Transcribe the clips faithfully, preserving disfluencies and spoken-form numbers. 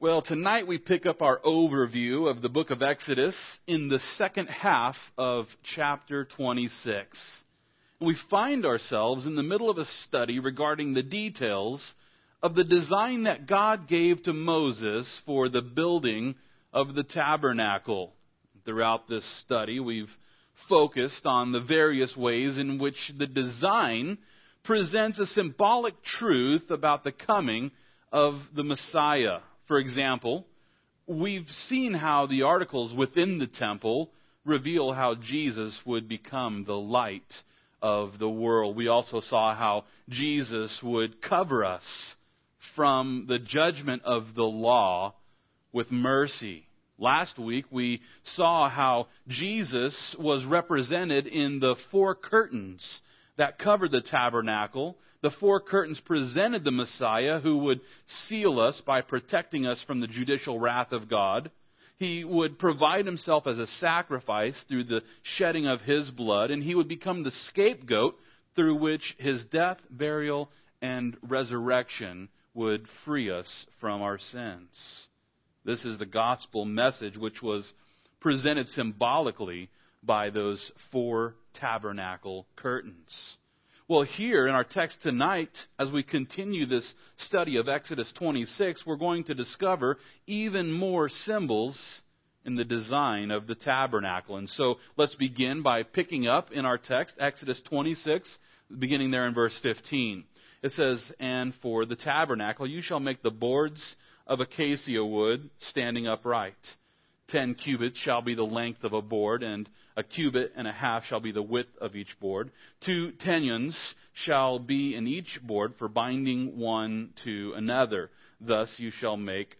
Well, tonight we pick up our overview of the book of Exodus in the second half of chapter twenty-six. And we find ourselves in the middle of a study regarding the details of the design that God gave to Moses for the building of the tabernacle. Throughout this study, we've focused on the various ways in which the design presents a symbolic truth about the coming of the Messiah. For example, we've seen how the articles within the temple reveal how Jesus would become the light of the world. We also saw how Jesus would cover us from the judgment of the law with mercy. Last week we saw how Jesus was represented in the four curtains that covered the tabernacle. The four curtains presented the Messiah who would seal us by protecting us from the judicial wrath of God. He would provide himself as a sacrifice through the shedding of his blood, and he would become the scapegoat through which his death, burial, and resurrection would free us from our sins. This is the gospel message which was presented symbolically by those four tabernacle curtains. Well, here in our text tonight, as we continue this study of Exodus twenty-six, we're going to discover even more symbols in the design of the tabernacle. And so let's begin by picking up in our text, Exodus twenty-six, beginning there in verse fifteen. It says, "And for the tabernacle you shall make the boards of acacia wood standing upright. Ten cubits shall be the length of a board, and a cubit and a half shall be the width of each board. Two tenons shall be in each board for binding one to another. Thus you shall make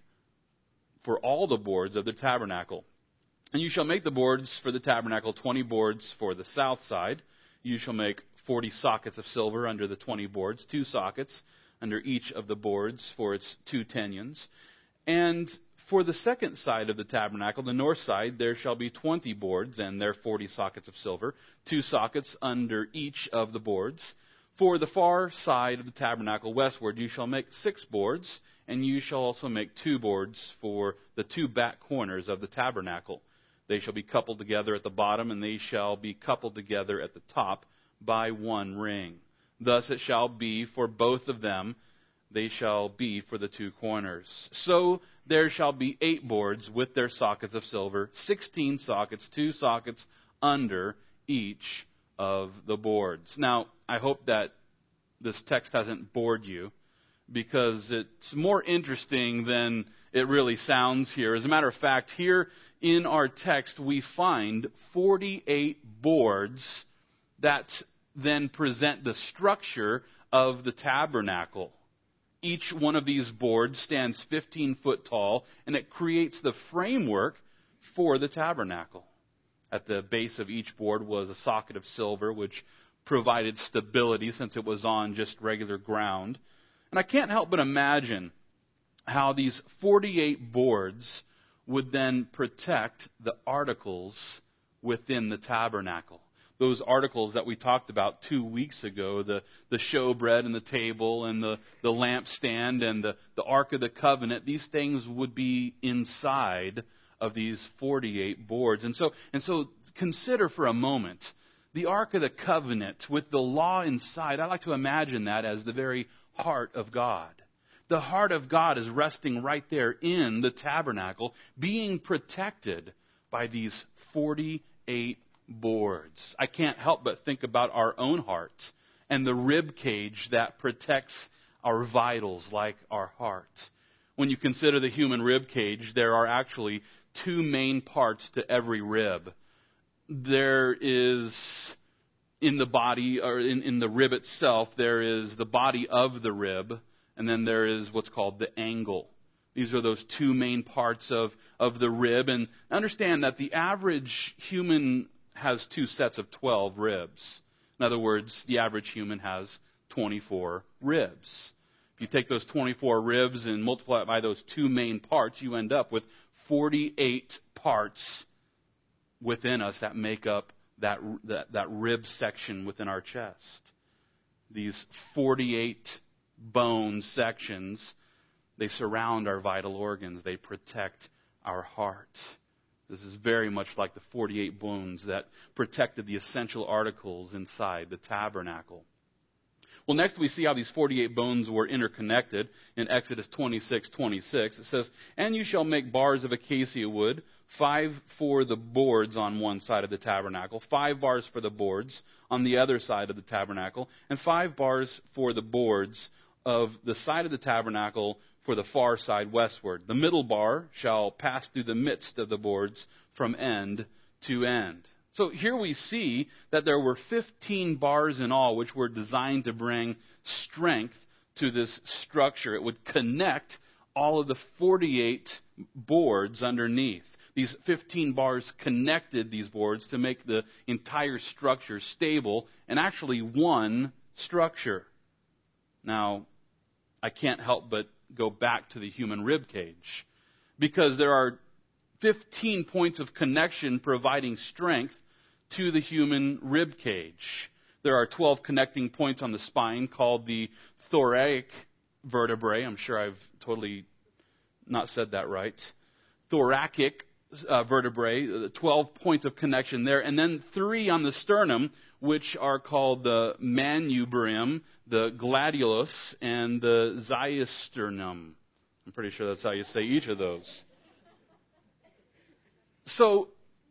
for all the boards of the tabernacle. And you shall make the boards for the tabernacle twenty boards for the south side. You shall make forty sockets of silver under the twenty boards, two sockets under each of the boards for its two tenons. And for the second side of the tabernacle, the north side, there shall be twenty boards, and their forty sockets of silver, two sockets under each of the boards. For the far side of the tabernacle westward, you shall make six boards, and you shall also make two boards for the two back corners of the tabernacle. They shall be coupled together at the bottom, and they shall be coupled together at the top by one ring. Thus it shall be for both of them. They shall be for the two corners. So there shall be eight boards with their sockets of silver, sixteen sockets, two sockets under each of the boards." Now, I hope that this text hasn't bored you, because it's more interesting than it really sounds here. As a matter of fact, here in our text we find forty-eight boards that then present the structure of the tabernacle. Each one of these boards stands fifteen foot tall, and it creates the framework for the tabernacle. At the base of each board was a socket of silver, which provided stability since it was on just regular ground. And I can't help but imagine how these forty-eight boards would then protect the articles within the tabernacle. Those articles that we talked about two weeks ago, the, the showbread and the table and the, the lampstand and the, the Ark of the Covenant, these things would be inside of these forty-eight boards. And so, and so consider for a moment the Ark of the Covenant with the law inside. I like to imagine that as the very heart of God. The heart of God is resting right there in the tabernacle, being protected by these forty-eight boards. I can't help but think about our own heart and the rib cage that protects our vitals like our heart. When you consider the human rib cage, there are actually two main parts to every rib. There is, in the body, or in, in the rib itself, there is the body of the rib, and then there is what's called the angle. These are those two main parts of, of the rib. And understand that the average human has two sets of twelve ribs. In other words, the average human has twenty-four ribs. If you take those twenty-four ribs and multiply it by those two main parts, you end up with forty-eight parts within us that make up that, that, that rib section within our chest. These forty-eight bone sections They surround our vital organs. They protect our heart. This is very much like the forty-eight bones that protected the essential articles inside the tabernacle. Well, next we see how these forty-eight bones were interconnected in Exodus twenty-six twenty-six. It says, "And you shall make bars of acacia wood, five for the boards on one side of the tabernacle, five bars for the boards on the other side of the tabernacle, and five bars for the boards of the side of the tabernacle for the far side westward. The middle bar shall pass through the midst of the boards from end to end." So here we see that there were fifteen bars in all, which were designed to bring strength to this structure. It would connect all of the forty-eight boards underneath. These fifteen bars connected these boards to make the entire structure stable and actually one structure. Now, I can't help but go back to the human rib cage, because there are fifteen points of connection providing strength to the human rib cage. There are twelve connecting points on the spine called the thoracic vertebrae. I'm sure I've totally not said that right. Thoracic uh, vertebrae, twelve points of connection there. And then three on the sternum, which are called the manubrium, the gladiolus, and the xiasternum. I'm pretty sure that's how you say each of those. So,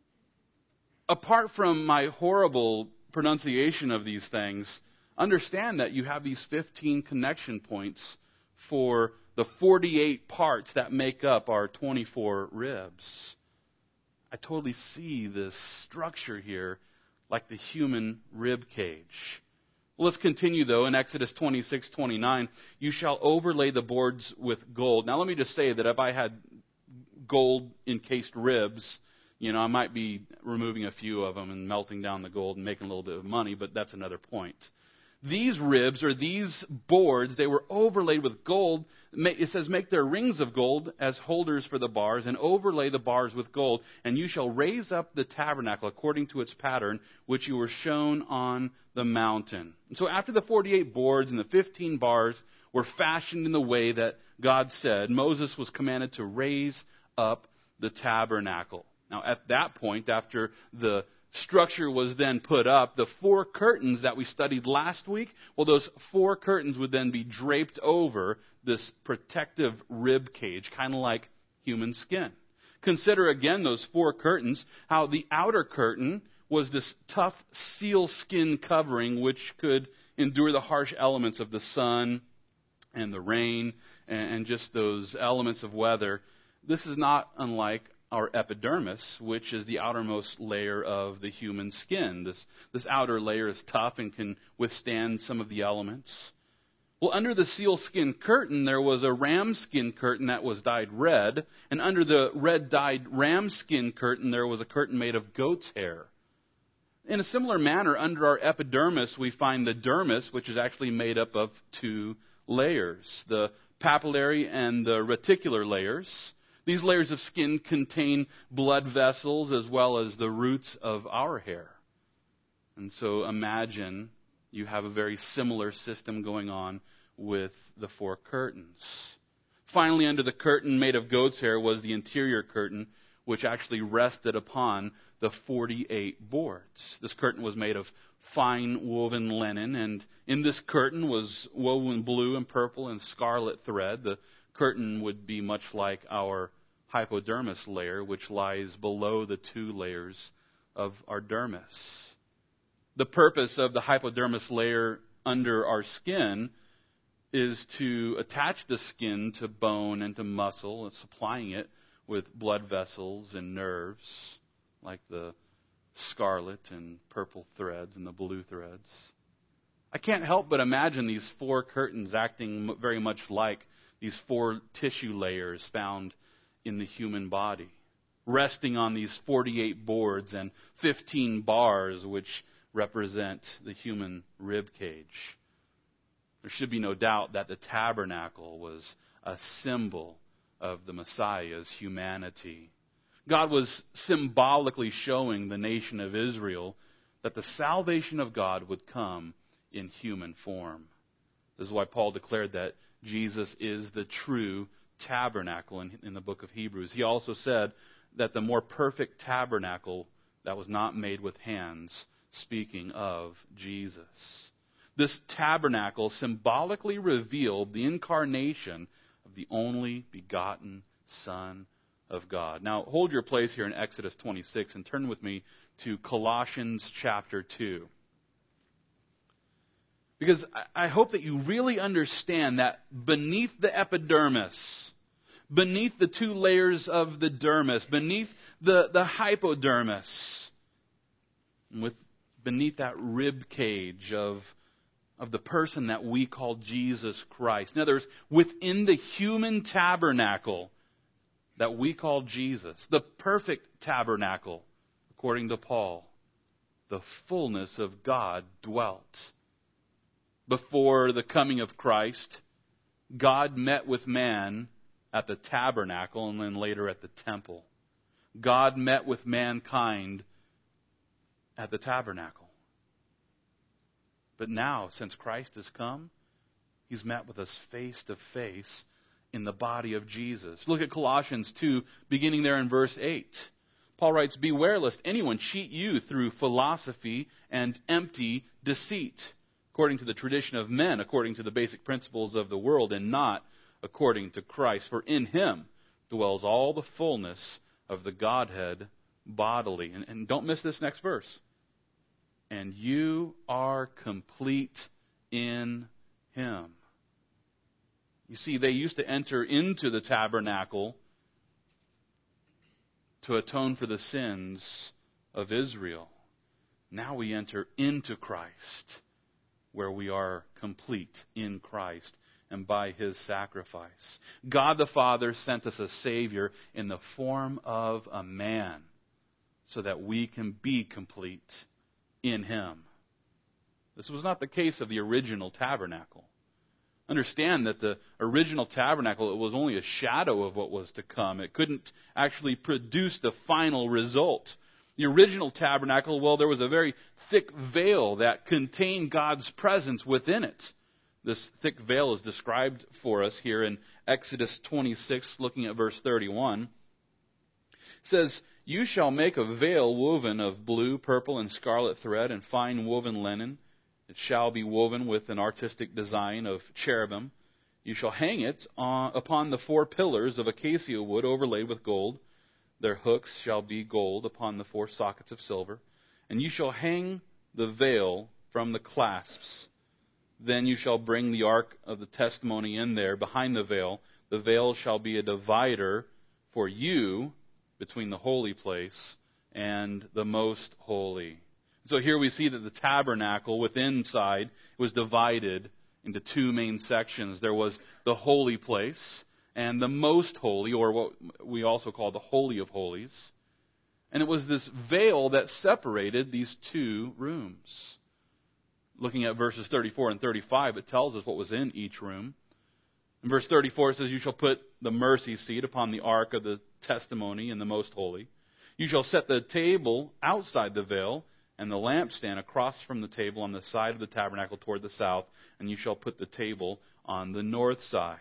apart from my horrible pronunciation of these things, understand that you have these fifteen connection points for the forty-eight parts that make up our twenty-four ribs. I totally see this structure here like the human rib cage. Well, let's continue, though, in Exodus twenty-six twenty-nine. "You shall overlay the boards with gold." Now, let me just say that if I had gold-encased ribs, you know, I might be removing a few of them and melting down the gold and making a little bit of money, but that's another point. These ribs, or these boards, they were overlaid with gold. It says, "Make their rings of gold as holders for the bars, and overlay the bars with gold. And you shall raise up the tabernacle according to its pattern, which you were shown on the mountain." And so after the forty-eight boards and the fifteen bars were fashioned in the way that God said, Moses was commanded to raise up the tabernacle. Now, at that point, after the structure was then put up, the four curtains that we studied last week, well, those four curtains would then be draped over this protective rib cage, kind of like human skin. Consider again those four curtains, how the outer curtain was this tough seal skin covering which could endure the harsh elements of the sun and the rain and just those elements of weather. This is not unlike our epidermis, which is the outermost layer of the human skin. This, this outer layer is tough and can withstand some of the elements. Well, under the sealskin curtain, there was a ram skin curtain that was dyed red, and under the red dyed ram skin curtain, there was a curtain made of goat's hair. In a similar manner, under our epidermis, we find the dermis, which is actually made up of two layers, the papillary and the reticular layers. These layers of skin contain blood vessels as well as the roots of our hair. And so imagine you have a very similar system going on with the four curtains. Finally, under the curtain made of goat's hair was the interior curtain, which actually rested upon the forty-eight boards. This curtain was made of fine woven linen, and in this curtain was woven blue and purple and scarlet thread. The curtain would be much like our hypodermis layer, which lies below the two layers of our dermis. The purpose of the hypodermis layer under our skin is to attach the skin to bone and to muscle, and supplying it with blood vessels and nerves, like the scarlet and purple threads and the blue threads. I can't help but imagine these four curtains acting very much like these four tissue layers found in the human body, resting on these forty-eight boards and fifteen bars, which represent the human rib cage. There should be no doubt that the tabernacle was a symbol of the Messiah's humanity. God was symbolically showing the nation of Israel that the salvation of God would come in human form. This is why Paul declared that Jesus is the true tabernacle in, in the book of Hebrews. He also said that the more perfect tabernacle that was not made with hands, speaking of Jesus. This tabernacle symbolically revealed the incarnation of the only begotten Son of God. Now, hold your place here in Exodus twenty-six and turn with me to Colossians chapter two. Because I hope that you really understand that beneath the epidermis, beneath the two layers of the dermis, beneath the, the hypodermis, with beneath that rib cage of, of the person that we call Jesus Christ. In other words, within the human tabernacle that we call Jesus, the perfect tabernacle, according to Paul, the fullness of God dwelt. Before the coming of Christ, God met with man at the tabernacle and then later at the temple. God met with mankind at the tabernacle. But now, since Christ has come, He's met with us face to face in the body of Jesus. Look at Colossians two, beginning there in verse eight. Paul writes, "Beware lest anyone cheat you through philosophy and empty deceit, according to the tradition of men, according to the basic principles of the world, and not according to Christ. For in Him dwells all the fullness of the Godhead bodily." And, and don't miss this next verse. "And you are complete in Him." You see, they used to enter into the tabernacle to atone for the sins of Israel. Now we enter into Christ, where we are complete in Christ and by His sacrifice. God the Father sent us a Savior in the form of a man so that we can be complete in Him. This was not the case of the original tabernacle. Understand that the original tabernacle, it was only a shadow of what was to come. It couldn't actually produce the final result. The original tabernacle, well, there was a very thick veil that contained God's presence within it. This thick veil is described for us here in Exodus twenty-six, looking at verse thirty-one. It says, "You shall make a veil woven of blue, purple, and scarlet thread, and fine woven linen. It shall be woven with an artistic design of cherubim. You shall hang it on, upon the four pillars of acacia wood overlaid with gold. Their hooks shall be gold upon the four sockets of silver. And you shall hang the veil from the clasps. Then you shall bring the ark of the testimony in there behind the veil. The veil shall be a divider for you between the holy place and the most holy." So here we see that the tabernacle within inside was divided into two main sections. There was the holy place and the most holy, or what we also call the Holy of Holies. And it was this veil that separated these two rooms. Looking at verses thirty-four and thirty-five, it tells us what was in each room. In verse thirty-four, it says, "You shall put the mercy seat upon the ark of the testimony in the most holy. You shall set the table outside the veil, and the lampstand across from the table on the side of the tabernacle toward the south, and you shall put the table on the north side."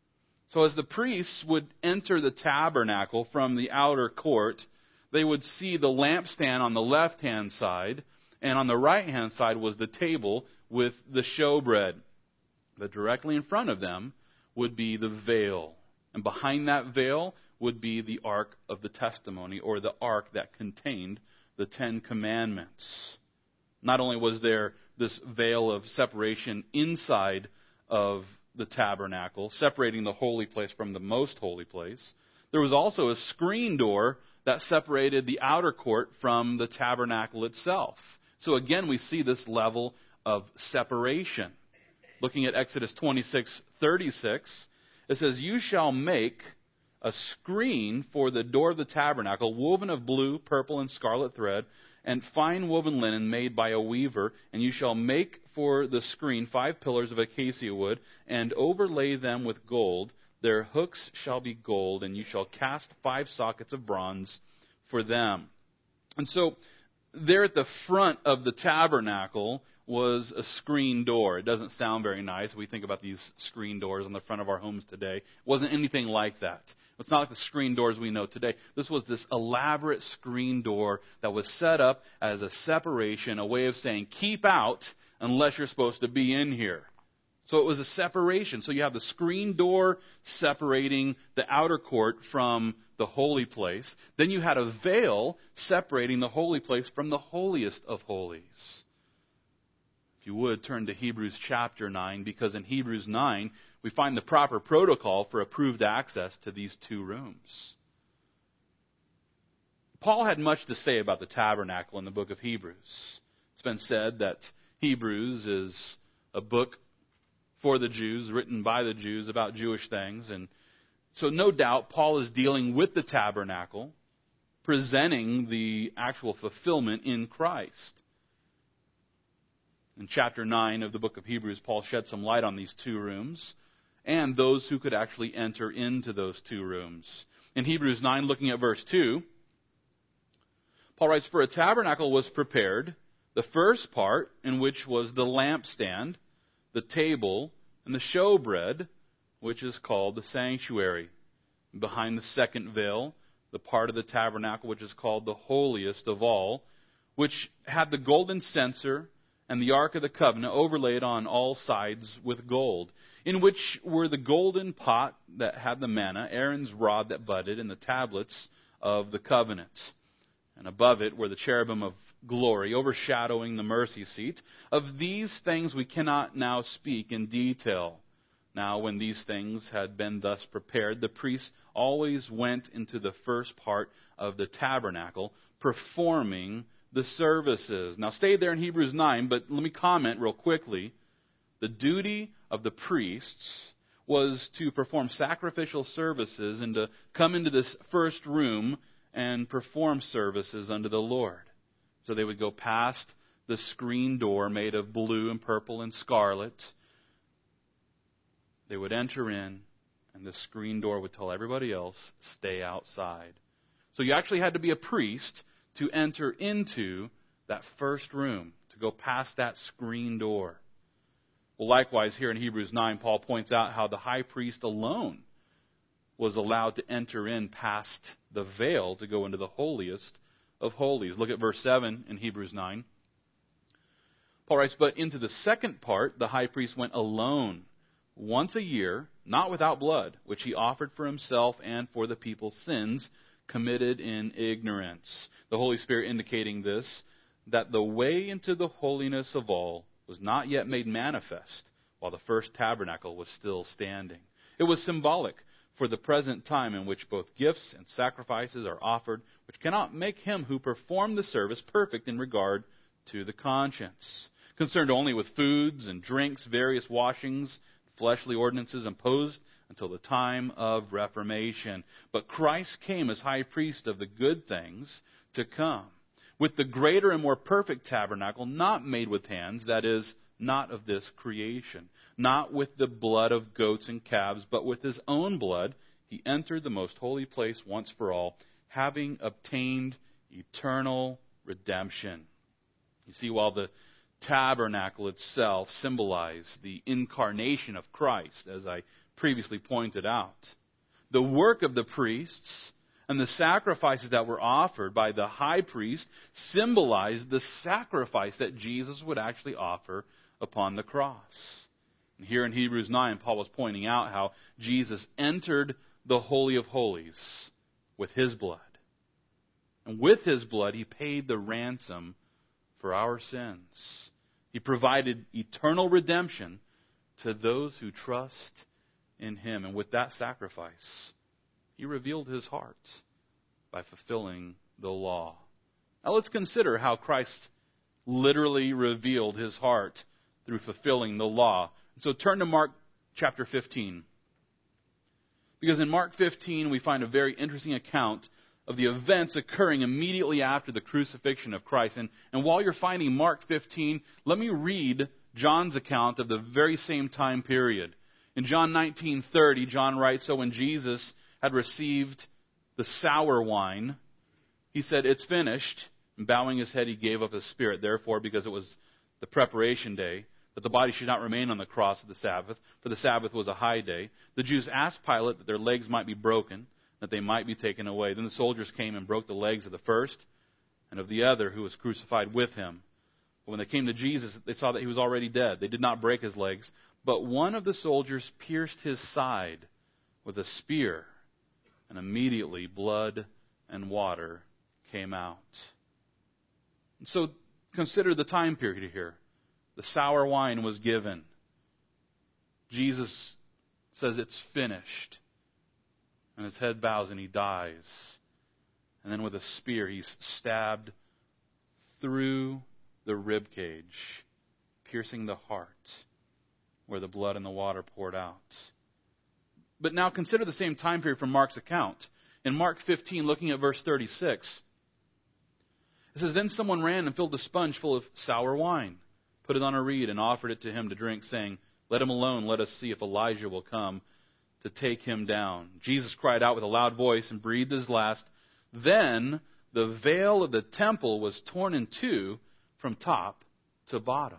So as the priests would enter the tabernacle from the outer court, they would see the lampstand on the left-hand side, and on the right-hand side was the table with the showbread. But directly in front of them would be the veil. And behind that veil would be the Ark of the Testimony, or the ark that contained the Ten Commandments. Not only was there this veil of separation inside of the tabernacle, separating the holy place from the most holy place, there was also a screen door that separated the outer court from the tabernacle itself. So again, we see this level of separation. Looking at Exodus twenty-six thirty-six, it says, "You shall make a screen for the door of the tabernacle, woven of blue, purple, and scarlet thread, and fine woven linen made by a weaver. And you shall make for the screen five pillars of acacia wood, and overlay them with gold. Their hooks shall be gold, and you shall cast five sockets of bronze for them." And so, there at the front of the tabernacle was a screen door. It doesn't sound very nice. We think about these screen doors on the front of our homes today. It wasn't anything like that. It's not like the screen doors we know today. This was this elaborate screen door that was set up as a separation, a way of saying, keep out unless you're supposed to be in here. So it was a separation. So you have the screen door separating the outer court from the holy place. Then you had a veil separating the holy place from the holiest of holies. If you would, turn to Hebrews chapter nine, because in Hebrews nine, we find the proper protocol for approved access to these two rooms. Paul had much to say about the tabernacle in the book of Hebrews. It's been said that Hebrews is a book for the Jews, written by the Jews about Jewish things. And so no doubt Paul is dealing with the tabernacle, presenting the actual fulfillment in Christ. In chapter nine of the book of Hebrews, Paul shed some light on these two rooms and those who could actually enter into those two rooms. In Hebrews nine, looking at verse two, Paul writes, "For a tabernacle was prepared, the first part in which was the lampstand, the table, and the showbread, which is called the sanctuary. Behind the second veil, the part of the tabernacle which is called the holiest of all, which had the golden censer and the ark of the covenant overlaid on all sides with gold, in which were the golden pot that had the manna, Aaron's rod that budded, and the tablets of the covenant. And above it were the cherubim of glory, overshadowing the mercy seat. Of these things we cannot now speak in detail. Now, when these things had been thus prepared, the priests always went into the first part of the tabernacle, performing the services." Now, stay there in Hebrews nine, but let me comment real quickly. The duty of the priests was to perform sacrificial services and to come into this first room and perform services unto the Lord. So they would go past the screen door made of blue and purple and scarlet. They would enter in, and the screen door would tell everybody else, stay outside. So you actually had to be a priest to enter into that first room, to go past that screen door. Well, likewise, here in Hebrews nine, Paul points out how the high priest alone was allowed to enter in past the veil to go into the holiest of holies. Look at verse seven in Hebrews nine. Paul writes, "But into the second part the high priest went alone, once a year, not without blood, which he offered for himself and for the people's sins committed in ignorance." The Holy Spirit indicating this, that the way into the holiness of all was not yet made manifest while the first tabernacle was still standing. It was symbolic for the present time in which both gifts and sacrifices are offered, which cannot make him who performed the service perfect in regard to the conscience. Concerned only with foods and drinks, various washings, fleshly ordinances imposed until the time of Reformation. But Christ came as high priest of the good things to come, with the greater and more perfect tabernacle, not made with hands, that is, not of this creation, not with the blood of goats and calves, but with his own blood he entered the most holy place once for all, having obtained eternal redemption. You see, while the tabernacle itself symbolized the incarnation of Christ, as I previously pointed out, the work of the priests and the sacrifices that were offered by the high priest symbolized the sacrifice that Jesus would actually offer upon the cross. And here in Hebrews nine, Paul was pointing out how Jesus entered the Holy of Holies with his blood. And with his blood, he paid the ransom for our sins. He provided eternal redemption to those who trust in him. And with that sacrifice, he revealed his heart by fulfilling the law. Now let's consider how Christ literally revealed his heart through fulfilling the law. So turn to Mark chapter fifteen. Because in Mark fifteen, we find a very interesting account of the events occurring immediately after the crucifixion of Christ. And, and while you're finding Mark fifteen, let me read John's account of the very same time period. In John nineteen thirty, John writes, "So when Jesus had received the sour wine, he said, 'It's finished.' And bowing his head, he gave up his spirit. Therefore, because it was the preparation day, that the body should not remain on the cross of the Sabbath, for the Sabbath was a high day. The Jews asked Pilate that their legs might be broken, that they might be taken away. Then the soldiers came and broke the legs of the first and of the other who was crucified with him. But when they came to Jesus, they saw that he was already dead. They did not break his legs, but one of the soldiers pierced his side with a spear, and immediately blood and water came out. And so consider the time period here. The sour wine was given. Jesus says it's finished. And his head bows and he dies. And then with a spear he's stabbed through the rib cage, piercing the heart where the blood and the water poured out. But now consider the same time period from Mark's account. In Mark fifteen, looking at verse thirty-six, it says, Then someone ran and filled a sponge full of sour wine, put it on a reed, and offered it to him to drink, saying, Let him alone, let us see if Elijah will come to take him down. Jesus cried out with a loud voice and breathed his last. Then the veil of the temple was torn in two from top to bottom.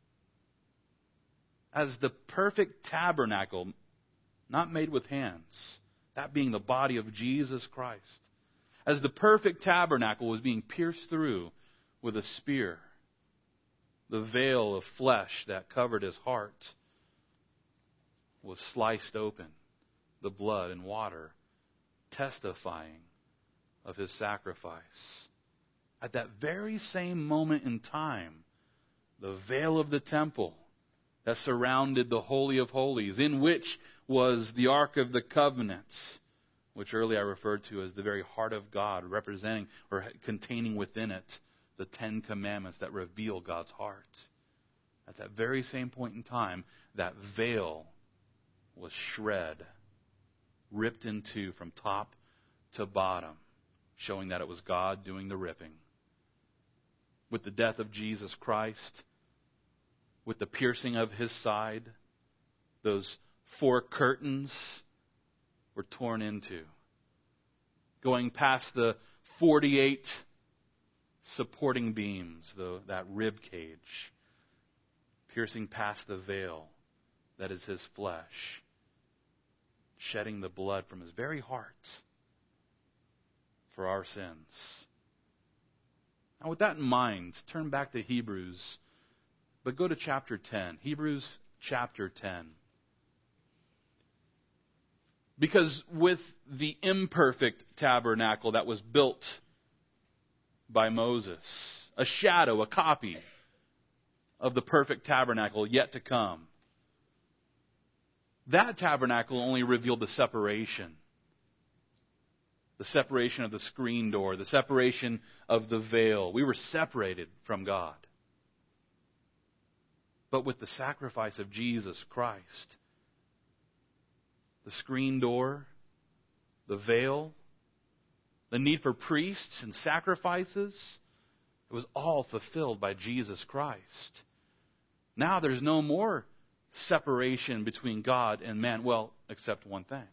As the perfect tabernacle, not made with hands, that being the body of Jesus Christ, as the perfect tabernacle was being pierced through with a spear, the veil of flesh that covered his heart was sliced open, the blood and water testifying of his sacrifice. At that very same moment in time, the veil of the temple that surrounded the Holy of Holies, in which was the Ark of the Covenant, which earlier I referred to as the very heart of God, representing or containing within it the Ten Commandments that reveal God's heart. At that very same point in time, that veil was shred, ripped in two from top to bottom, showing that it was God doing the ripping. With the death of Jesus Christ, with the piercing of his side, those four curtains were torn into, going past the forty-eight supporting beams, the, that rib cage, piercing past the veil that is his flesh, shedding the blood from his very heart for our sins. Now, with that in mind, turn back to Hebrews, but go to chapter ten. Hebrews chapter ten. Because with the imperfect tabernacle that was built by Moses, a shadow, a copy of the perfect tabernacle yet to come, that tabernacle only revealed the separation. The separation of the screen door, the separation of the veil. We were separated from God. But with the sacrifice of Jesus Christ, the screen door, the veil, the need for priests and sacrifices, it was all fulfilled by Jesus Christ. Now there's no more separation between God and man. Well, except one thing.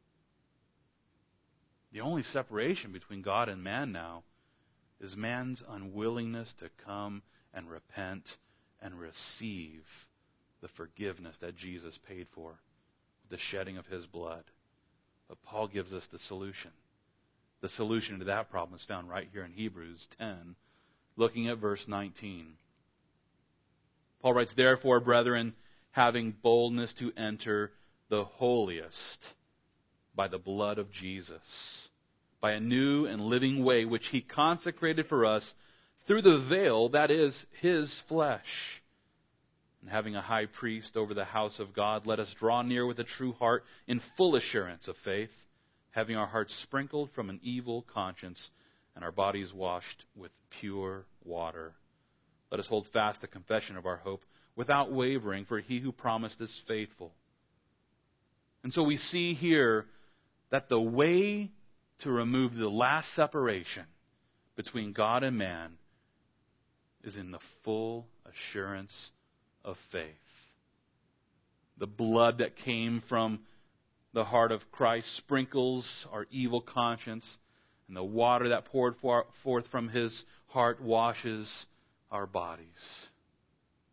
The only separation between God and man now is man's unwillingness to come and repent and receive the forgiveness that Jesus paid for, the shedding of his blood. But Paul gives us the solution. The solution to that problem is found right here in Hebrews ten, looking at verse nineteen. Paul writes, Therefore, brethren, having boldness to enter the holiest by the blood of Jesus, by a new and living way which he consecrated for us through the veil, that is, his flesh. And having a high priest over the house of God, let us draw near with a true heart in full assurance of faith, having our hearts sprinkled from an evil conscience and our bodies washed with pure water. Let us hold fast the confession of our hope without wavering, for he who promised is faithful. And so we see here that the way to remove the last separation between God and man is in the full assurance of faith. The blood that came from the heart of Christ sprinkles our evil conscience, and the water that poured forth from his heart washes our bodies.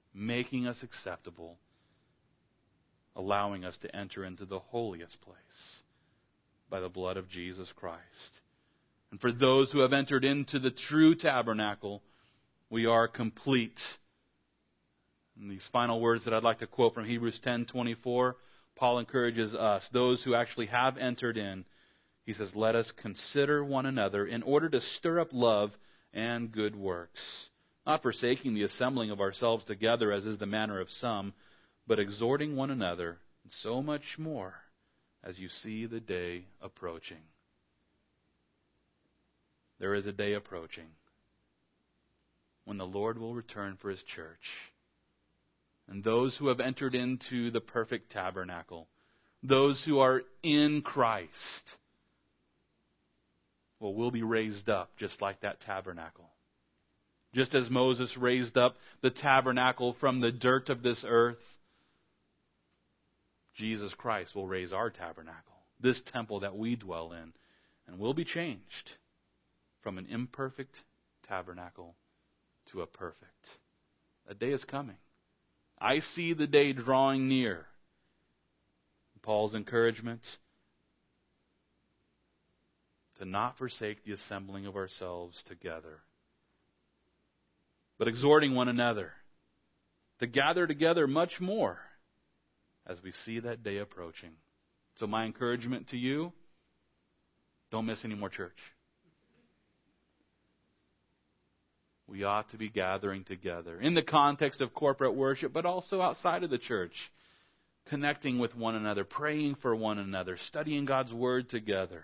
making us acceptable, allowing us to enter into the holiest place by the blood of Jesus Christ. And for those who have entered into the true tabernacle, we are complete. And these final words that I'd like to quote from Hebrews ten twenty-four, Paul encourages us, those who actually have entered in, he says, let us consider one another in order to stir up love and good works, not forsaking the assembling of ourselves together as is the manner of some, but exhorting one another, and so much more as you see the day approaching. There is a day approaching when the Lord will return for His church. And those who have entered into the perfect tabernacle, those who are in Christ, well, will be raised up just like that tabernacle. Just as Moses raised up the tabernacle from the dirt of this earth, Jesus Christ will raise our tabernacle, this temple that we dwell in, and will be changed from an imperfect tabernacle to a perfect. That day is coming. I see the day drawing near. Paul's encouragement to not forsake the assembling of ourselves together, but exhorting one another to gather together much more as we see that day approaching. So my encouragement to you, don't miss any more church. We ought to be gathering together in the context of corporate worship, but also outside of the church, connecting with one another, praying for one another, studying God's Word together,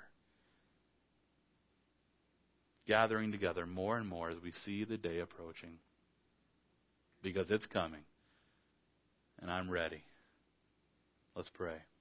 gathering together more and more as we see the day approaching, because it's coming, and I'm ready. Let's pray.